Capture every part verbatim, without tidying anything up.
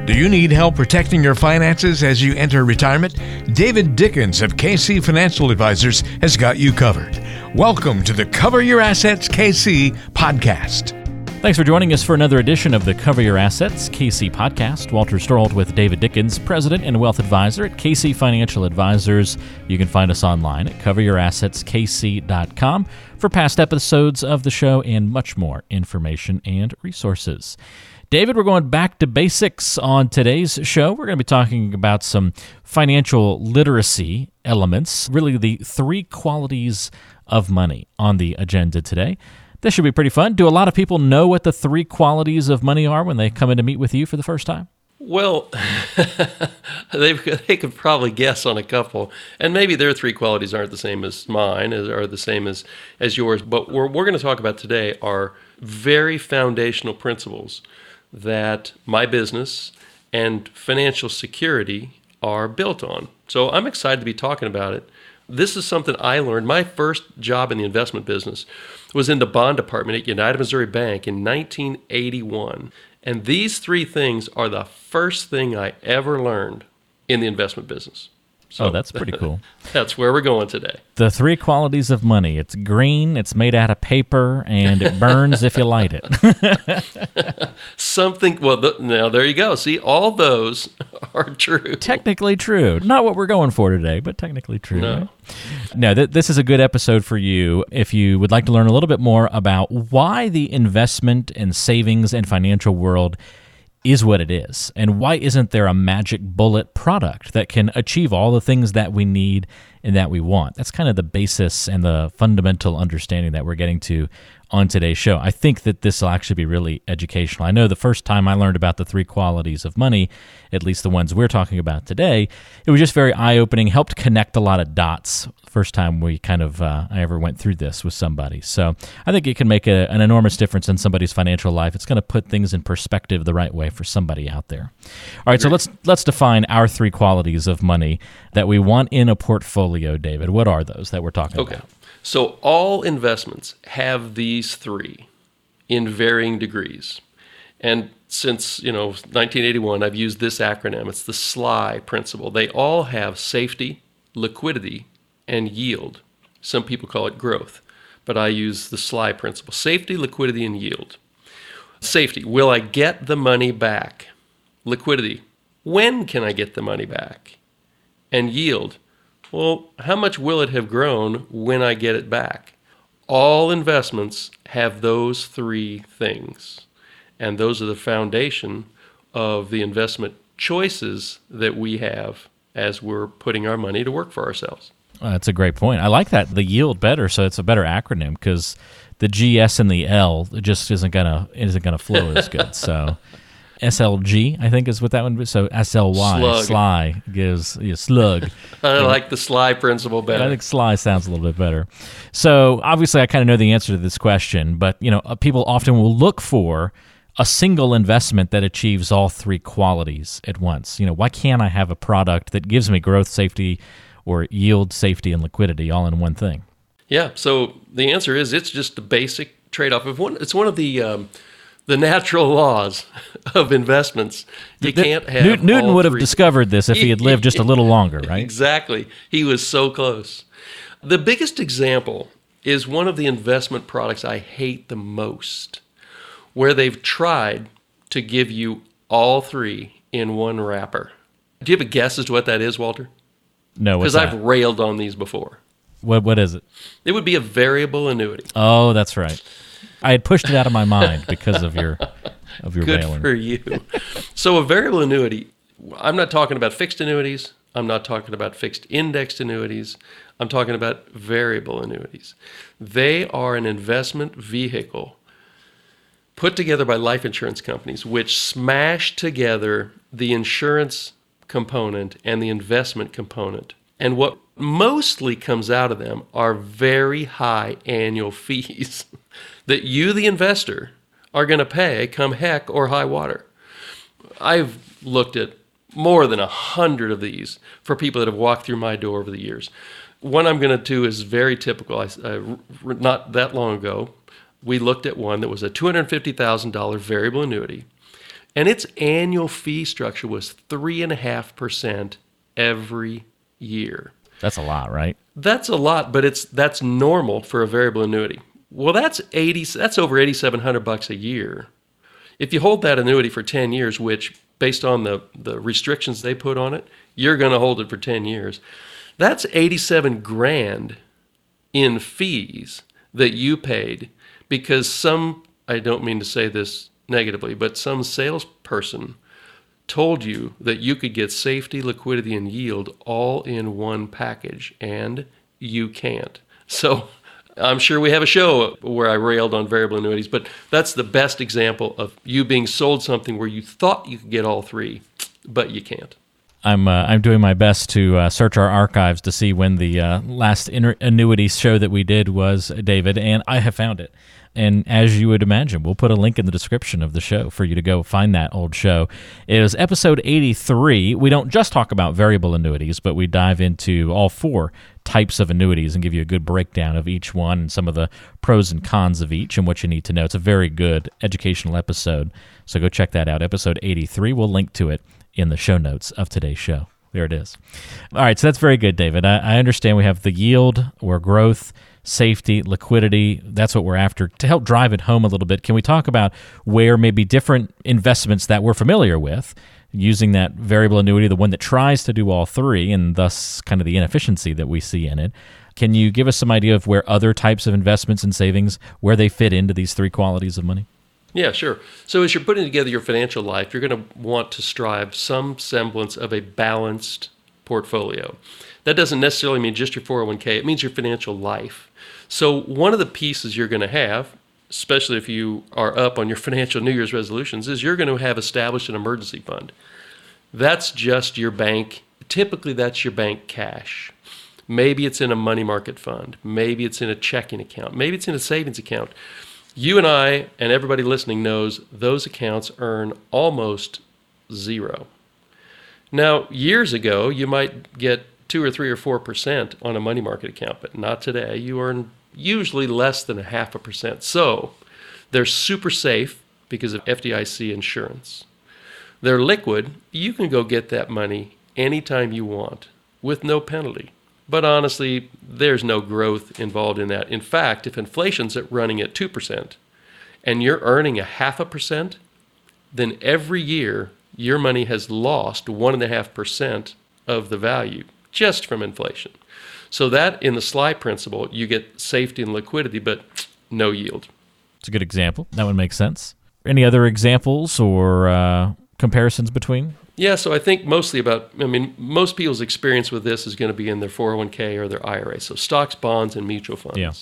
Do you need help protecting your finances as you enter retirement? David Dickens of K C Financial Advisors has got you covered. Welcome to the Cover Your Assets K C podcast. Thanks for joining us for another edition of the Cover Your Assets K C podcast. Walter Storholt with David Dickens, President and Wealth Advisor at K C Financial Advisors. You can find us online at cover your assets k c dot com for past episodes of the show and much more information and resources. David, we're going back to basics on today's show. We're going to be talking about some financial literacy elements, really the three qualities of money on the agenda today. This should be pretty fun. Do a lot of people know what the three qualities of money are when they come in to meet with you for the first time? Well, they they could probably guess on a couple, and maybe their three qualities aren't the same as mine, or the same as, as yours. But what we're going to talk about today are very foundational principles that my business and financial security are built on. So I'm excited to be talking about it. This is something I learned. My first job in the investment business was in the bond department at United Missouri Bank in nineteen eighty-one. And these three things are the first thing I ever learned in the investment business. So oh, that's pretty cool. That's where we're going today. The three qualities of money. It's green, it's made out of paper, and it burns if you light it. Something, well, th- now there you go. See, all those are true. Technically true. Not what we're going for today, but technically true. No. Right? No, th- this is a good episode for you if you would like to learn a little bit more about why the investment and savings and financial world is what it is, and why isn't there a magic bullet product that can achieve all the things that we need and that we want. That's kind of the basis and the fundamental understanding that we're getting to on today's show. I think that this will actually be really educational. I know the first time I learned about the three qualities of money, at least the ones we're talking about today, it was just very eye-opening, helped connect a lot of dots first time we kind of, uh, I ever went through this with somebody. So I think it can make a, an enormous difference in somebody's financial life. It's going to put things in perspective the right way for somebody out there. All right, so let's let's define our three qualities of money that we want in a portfolio, David. What are those that we're talking okay. about? So all investments have these three in varying degrees. And since, you know, nineteen eighty-one, I've used this acronym. It's the SLY principle. They all have safety, liquidity, and yield. Some people call it growth, but I use the SLY principle. Safety, liquidity, and yield. Safety, will I get the money back? Liquidity, when can I get the money back? And yield, well, how much will it have grown when I get it back? All investments have those three things, and those are the foundation of the investment choices that we have as we're putting our money to work for ourselves. Uh, that's a great point. I like that, the yield better, so it's a better acronym, because the G, S, and the L just isn't gonna isn't gonna flow as good. So S L G, I think, is what that one is. So S L Y, slug. SLY, gives you slug. I like the SLY principle better. I think SLY sounds a little bit better. So obviously, I kind of know the answer to this question, but you know, people often will look for a single investment that achieves all three qualities at once. You know, why can't I have a product that gives me growth, safety, or yield, safety, and liquidity all in one thing? Yeah, so the answer is it's just a basic trade-off. If one, it's one of the um, the natural laws of investments. You the, can't have Newton, Newton all would have three. discovered this if he had lived just a little longer, right? Exactly. He was so close. The biggest example is one of the investment products I hate the most, where they've tried to give you all three in one wrapper. Do you have a guess as to what that is, Walter? No, what's Because that? I've railed on these before. What What is it? It would be a variable annuity. Oh, that's right. I had pushed it out of my mind because of your of your Good railing. for you. So a variable annuity, I'm not talking about fixed annuities. I'm not talking about fixed indexed annuities. I'm talking about variable annuities. They are an investment vehicle put together by life insurance companies, which smash together the insurance component and the investment component. And what mostly comes out of them are very high annual fees that you, the investor, are going to pay come heck or high water. I've looked at more than a hundred of these for people that have walked through my door over the years. One I'm going to do is very typical. I, uh, not that long ago, we looked at one that was a two hundred fifty thousand dollars variable annuity. And its annual fee structure was three point five percent every year. That's a lot, right? That's a lot, but it's that's normal for a variable annuity. Well, that's eighty. That's over eighty-seven hundred bucks a year. If you hold that annuity for ten years, which based on the, the restrictions they put on it, you're going to hold it for ten years. That's eighty-seven grand in fees that you paid because some, I don't mean to say this negatively, but some salesperson told you that you could get safety, liquidity, and yield all in one package, and you can't. So I'm sure we have a show where I railed on variable annuities, but that's the best example of you being sold something where you thought you could get all three, but you can't. I'm uh, I'm doing my best to uh, search our archives to see when the uh, last inter- annuity show that we did was, David, and I have found it. And as you would imagine, we'll put a link in the description of the show for you to go find that old show. It was episode eighty-three. We don't just talk about variable annuities, but we dive into all four types of annuities and give you a good breakdown of each one and some of the pros and cons of each and what you need to know. It's a very good educational episode, so go check that out. Episode eighty-three, we'll link to it in the show notes of today's show. There it is. All right, so that's very good, David. I, I understand we have the yield or growth, safety, liquidity. That's what we're after. To help drive it home a little bit, can we talk about where maybe different investments that we're familiar with, using that variable annuity, the one that tries to do all three, and thus kind of the inefficiency that we see in it. Can you give us some idea of where other types of investments and savings, where they fit into these three qualities of money? Yeah, sure. So as you're putting together your financial life, you're going to want to strive some semblance of a balanced portfolio. That doesn't necessarily mean just your four oh one k. It means your financial life. So one of the pieces you're going to have, especially if you are up on your financial New Year's resolutions, is you're going to have established an emergency fund. That's just your bank. Typically, that's your bank cash. Maybe it's in a money market fund. Maybe it's in a checking account. Maybe it's in a savings account. You and I and everybody listening knows those accounts earn almost zero. Now, years ago, you might get two or three or four percent on a money market account, but not today. You earn usually less than a half a percent. So they're super safe because of F D I C insurance. They're liquid. You can go get that money anytime you want with no penalty. But honestly, there's no growth involved in that. In fact, if inflation's at running at two percent and you're earning a half a percent, then every year your money has lost one point five percent of the value just from inflation. So that, in the S L I principle, you get safety and liquidity, but no yield. It's a good example. That would make sense. Any other examples or uh, comparisons between? Yeah, so I think mostly about, I mean, most people's experience with this is going to be in their four oh one k or their I R A, so stocks, bonds, and mutual funds. Yeah.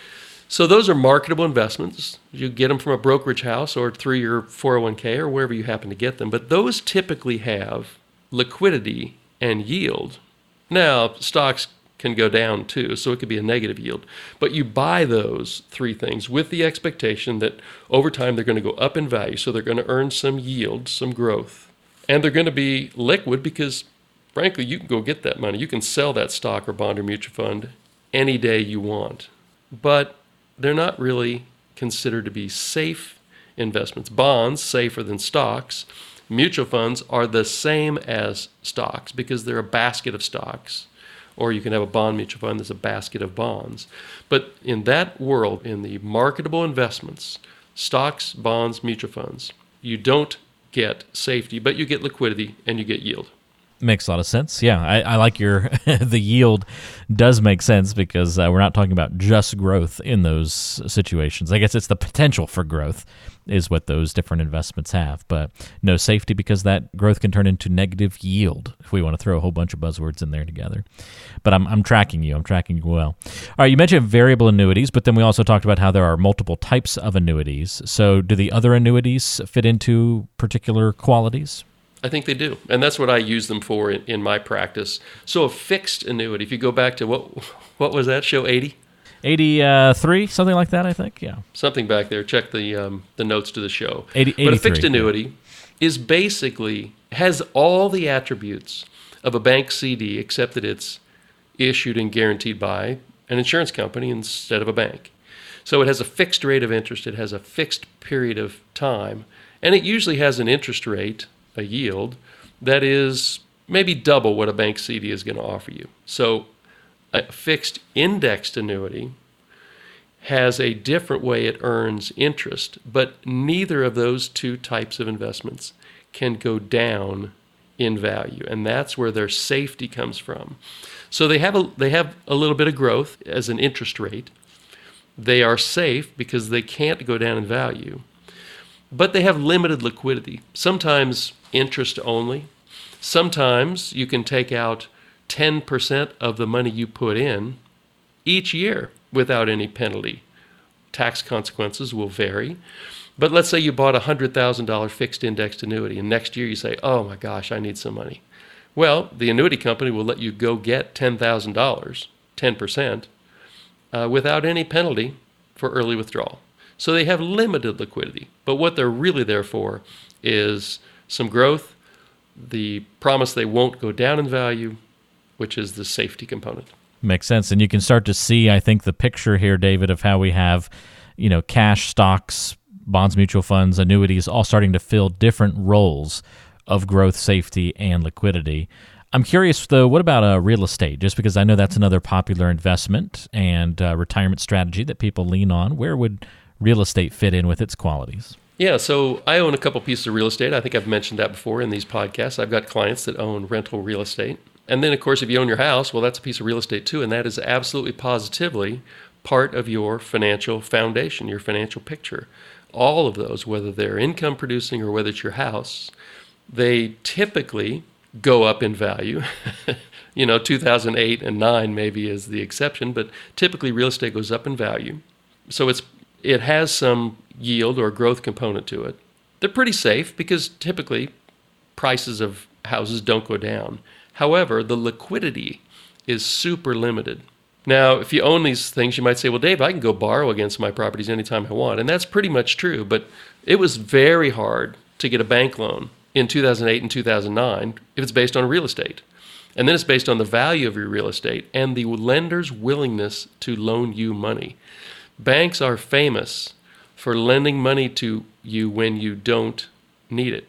So those are marketable investments. You get them from a brokerage house or through your four oh one k or wherever you happen to get them, but those typically have liquidity and yield. Now, stocks can go down too, so it could be a negative yield. But you buy those three things with the expectation that over time they're going to go up in value, so they're going to earn some yield, some growth. And they're going to be liquid because, frankly, you can go get that money. You can sell that stock or bond or mutual fund any day you want. But they're not really considered to be safe investments. Bonds, safer than stocks. Mutual funds are the same as stocks because they're a basket of stocks. Or you can have a bond mutual fund that's a basket of bonds. But in that world, in the marketable investments, stocks, bonds, mutual funds, you don't get safety, but you get liquidity and you get yield. Makes a lot of sense. Yeah, I, I like your, the yield does make sense because uh, we're not talking about just growth in those situations. I guess it's the potential for growth is what those different investments have, but no safety because that growth can turn into negative yield if we want to throw a whole bunch of buzzwords in there together. But I'm, I'm tracking you. I'm tracking you well. All right, you mentioned variable annuities, but then we also talked about how there are multiple types of annuities. So do the other annuities fit into particular qualities? I think they do, and that's what I use them for in, in my practice. So a fixed annuity, if you go back to, what what was that, show eighty? eighty-three, something like that, I think, yeah. Something back there. Check the um, the notes to the show. eighty, but a fixed annuity yeah. is basically, has all the attributes of a bank C D, except that it's issued and guaranteed by an insurance company instead of a bank. So it has a fixed rate of interest, it has a fixed period of time, And it usually has an interest rate, a yield, that is maybe double what a bank C D is going to offer you. So a fixed indexed annuity has a different way it earns interest, but neither of those two types of investments can go down in value, and that's where their safety comes from. So they have a they have a little bit of growth as an interest rate. They are safe because they can't go down in value, but they have limited liquidity. Sometimes interest only. Sometimes you can take out ten percent of the money you put in each year without any penalty. Tax consequences will vary. But let's say you bought a one hundred thousand dollars fixed indexed annuity, and next year you say, oh my gosh, I need some money. Well, the annuity company will let you go get ten thousand dollars, ten percent, uh, without any penalty for early withdrawal. So they have limited liquidity. But what they're really there for is some growth, the promise they won't go down in value, which is the safety component. Makes sense. And you can start to see, I think, the picture here, David, of how we have, you know, cash, stocks, bonds, mutual funds, annuities, all starting to fill different roles of growth, safety, and liquidity. I'm curious, though, what about uh, real estate? Just because I know that's another popular investment and uh, retirement strategy that people lean on. Where would real estate fit in with its qualities? Yeah, so I own a couple pieces of real estate. I think I've mentioned that before in these podcasts. I've got clients that own rental real estate. And then, of course, if you own your house, well, that's a piece of real estate too, and that is absolutely positively part of your financial foundation, your financial picture. All of those, whether they're income producing or whether it's your house, they typically go up in value. You know, two thousand eight and nine maybe is the exception, but typically real estate goes up in value. So it's it has some yield or growth component to it. They're pretty safe because typically prices of houses don't go down. However, the liquidity is super limited. Now, if you own these things, you might say, well, Dave, I can go borrow against my properties anytime I want. And that's pretty much true, but it was very hard to get a bank loan in two thousand eight and two thousand nine if it's based on real estate. And then it's based on the value of your real estate and the lender's willingness to loan you money. Banks are famous for lending money to you when you don't need it.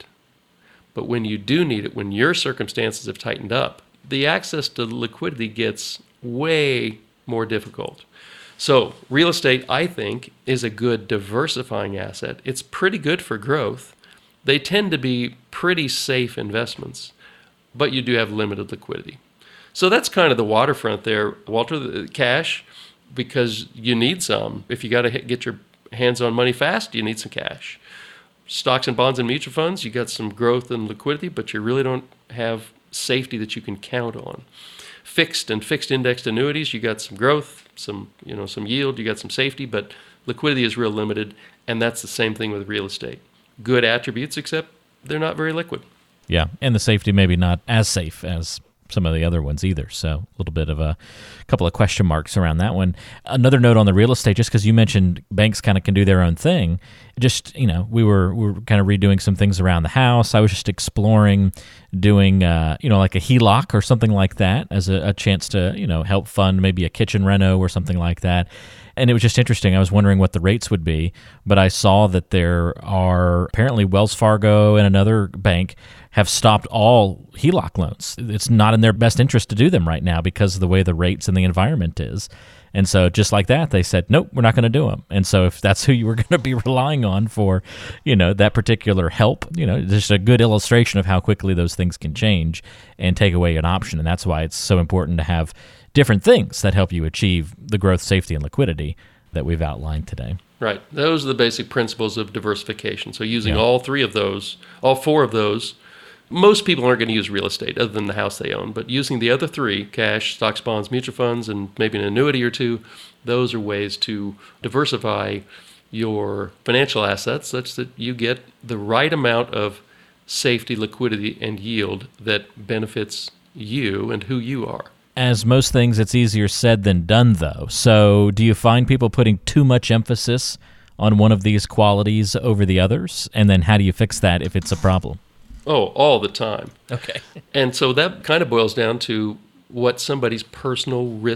But when you do need it, when your circumstances have tightened up, the access to liquidity gets way more difficult. So real estate, I think, is a good diversifying asset. It's pretty good for growth. They tend to be pretty safe investments, but you do have limited liquidity. So that's kind of the waterfront there, Walter. The cash, because you need some. If you got to get your hands on money fast, you need some cash. Stocks and bonds and mutual funds, you got some growth and liquidity, but you really don't have safety that you can count on. Fixed and fixed indexed annuities, you got some growth, some you know some yield, you got some safety, but liquidity is real limited, and that's the same thing with real estate. Good attributes, except they're not very liquid. Yeah, and the safety maybe not as safe as some of the other ones either. So a little bit of a couple of question marks around that one. Another note on the real estate, just because you mentioned banks kind of can do their own thing. Just, you know, we were we were kind of redoing some things around the house. I was just exploring doing, uh, you know, like a H E L O C or something like that as a, a chance to, you know, help fund maybe a kitchen reno or something like that. And it was just interesting. I was wondering what the rates would be, but I saw that there are apparently Wells Fargo and another bank have stopped all H E L O C loans. It's not in their best interest to do them right now because of the way the rates and the environment is. And so just like that, they said, nope, we're not going to do them. And so if that's who you were going to be relying on for, you know, that particular help, you know, just a good illustration of how quickly those things can change and take away an option. And that's why it's so important to have different things that help you achieve the growth, safety, and liquidity that we've outlined today. Right. Those are the basic principles of diversification. So using Yeah. all three of those, all four of those, most people aren't going to use real estate other than the house they own, but using the other three, cash, stocks, bonds, mutual funds, and maybe an annuity or two, those are ways to diversify your financial assets such that you get the right amount of safety, liquidity, and yield that benefits you and who you are. As most things, it's easier said than done, though. So do you find people putting too much emphasis on one of these qualities over the others? And then how do you fix that if it's a problem? Oh, all the time. Okay. And so that kind of boils down to what somebody's personal risk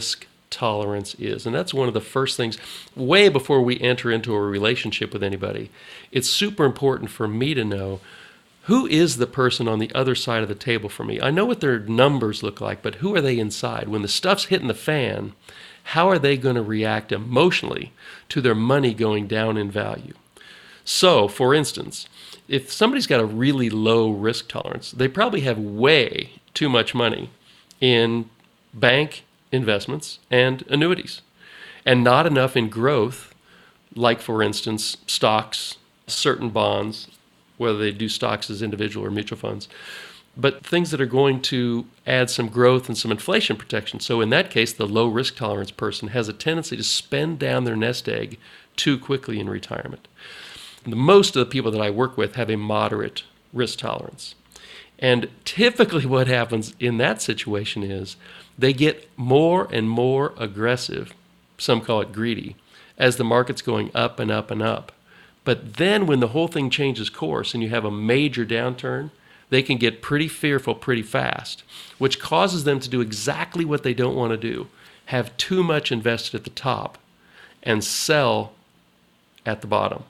tolerance is. And that's one of the first things, way before we enter into a relationship with anybody. It's super important for me to know, who is the person on the other side of the table for me? I know what their numbers look like, but who are they inside? When the stuff's hitting the fan, how are they going to react emotionally to their money going down in value? So, for instance, if somebody's got a really low risk tolerance, they probably have way too much money in bank investments and annuities, and not enough in growth, like, for instance, stocks, certain bonds, whether they do stocks as individual or mutual funds, but things that are going to add some growth and some inflation protection. So in that case, the low risk tolerance person has a tendency to spend down their nest egg too quickly in retirement. The most of the people that I work with have a moderate risk tolerance. And typically what happens in that situation is they get more and more aggressive, some call it greedy, as the market's going up and up and up. But then when the whole thing changes course and you have a major downturn, they can get pretty fearful pretty fast, which causes them to do exactly what they don't want to do, have too much invested at the top and sell at the bottom.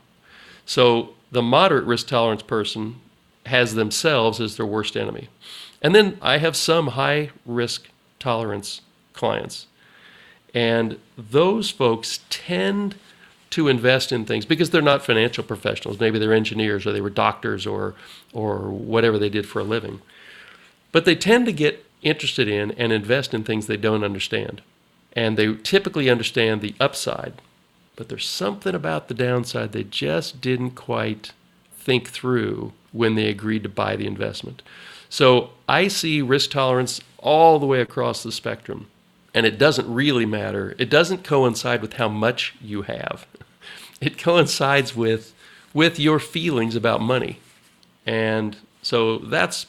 So the moderate risk tolerance person has themselves as their worst enemy. And then I have some high risk tolerance clients, and those folks tend to invest in things because they're not financial professionals. Maybe they're engineers or they were doctors or or whatever they did for a living. But they tend to get interested in and invest in things they don't understand. And they typically understand the upside, but there's something about the downside they just didn't quite think through when they agreed to buy the investment. So I see risk tolerance all the way across the spectrum. And it doesn't really matter. It doesn't coincide with how much you have. It coincides with with your feelings about money. And so that's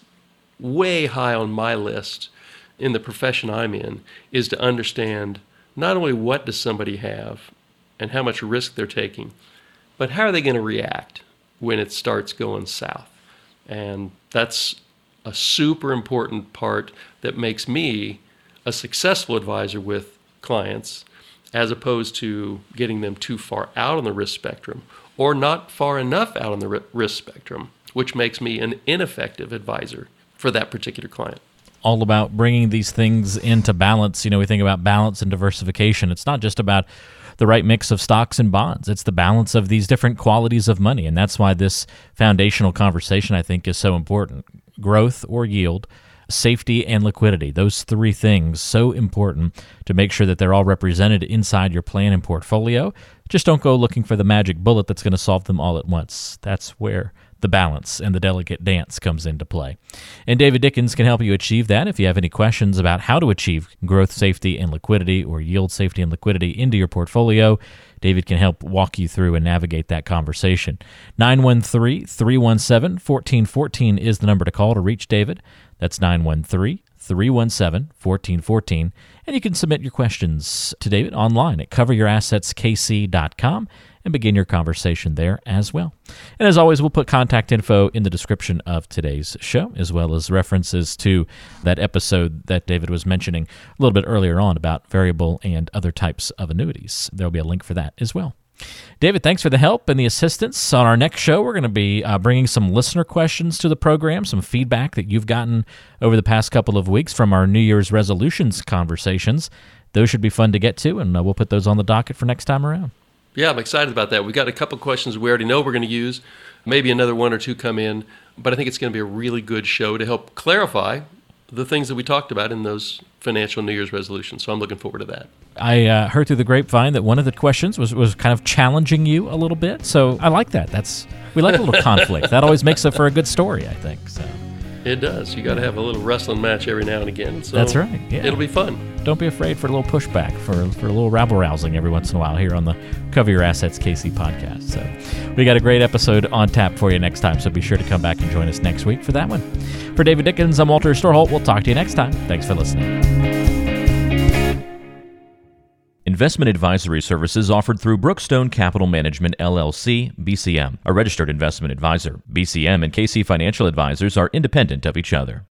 way high on my list in the profession I'm in, is to understand not only what does somebody have and how much risk they're taking, but how are they going to react when it starts going south. And that's a super important part that makes me a successful advisor with clients, as opposed to getting them too far out on the risk spectrum or not far enough out on the risk spectrum, which makes me an ineffective advisor for that particular client. All about bringing these things into balance. You know, we think about balance and diversification. It's not just about the right mix of stocks and bonds. It's the balance of these different qualities of money. And that's why this foundational conversation, I think, is so important. Growth or yield, safety and liquidity, those three things, so important to make sure that they're all represented inside your plan and portfolio. Just don't go looking for the magic bullet that's going to solve them all at once. That's where the balance and the delicate dance comes into play. And David Dickens can help you achieve that. If you have any questions about how to achieve growth, safety, and liquidity, or yield, safety, and liquidity into your portfolio, David can help walk you through and navigate that conversation. nine one three, three one seven, one four one four is the number to call to reach David. That's nine one three, three one seven, one four one four. And you can submit your questions to David online at cover your assets k c dot com and begin your conversation there as well. And as always, we'll put contact info in the description of today's show, as well as references to that episode that David was mentioning a little bit earlier on about variable and other types of annuities. There'll be a link for that as well. David, thanks for the help and the assistance. On our next show, we're going to be uh, bringing some listener questions to the program, some feedback that you've gotten over the past couple of weeks from our New Year's resolutions conversations. Those should be fun to get to, and uh, we'll put those on the docket for next time around. Yeah, I'm excited about that. We've got a couple questions we already know we're going to use. Maybe another one or two come in, but I think it's going to be a really good show to help clarify the things that we talked about in those financial New Year's resolutions. So I'm looking forward to that. I uh, heard through the grapevine that one of the questions was, was kind of challenging you a little bit. So I like that. That's we like a little conflict. That always makes it for a good story, I think. So it does. You got to have a little wrestling match every now and again. So that's right. Yeah. It'll be fun. Don't be afraid for a little pushback, for, for a little rabble-rousing every once in a while here on the Cover Your Assets K C podcast. So we got a great episode on tap for you next time, so be sure to come back and join us next week for that one. For David Dickens, I'm Walter Storholt. We'll talk to you next time. Thanks for listening. Investment advisory services offered through Brookstone Capital Management, L L C, B C M, a registered investment advisor. B C M and K C Financial Advisors are independent of each other.